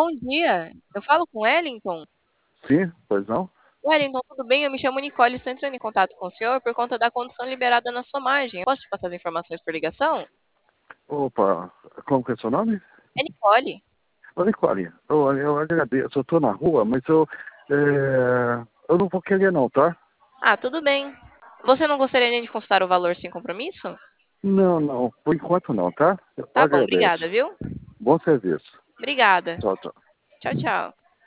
Bom dia. Eu falo com Wellington? Sim, pois não? Wellington, tudo bem? Eu me chamo Nicole, estou entrando em contato com o senhor por conta da condução liberada na sua margem. Eu posso te passar as informações por ligação? Opa, como que é seu nome? É Nicole. Ô, Nicole, eu agradeço, eu tô na rua, mas eu não vou querer não, tá? Ah, tudo bem. Você não gostaria nem de consultar o valor sem compromisso? Não, não, por enquanto não, tá? Eu Tá bom, agradeço. obrigada, viu? Bom serviço. Obrigada. Tchau, tchau. Tchau, tchau.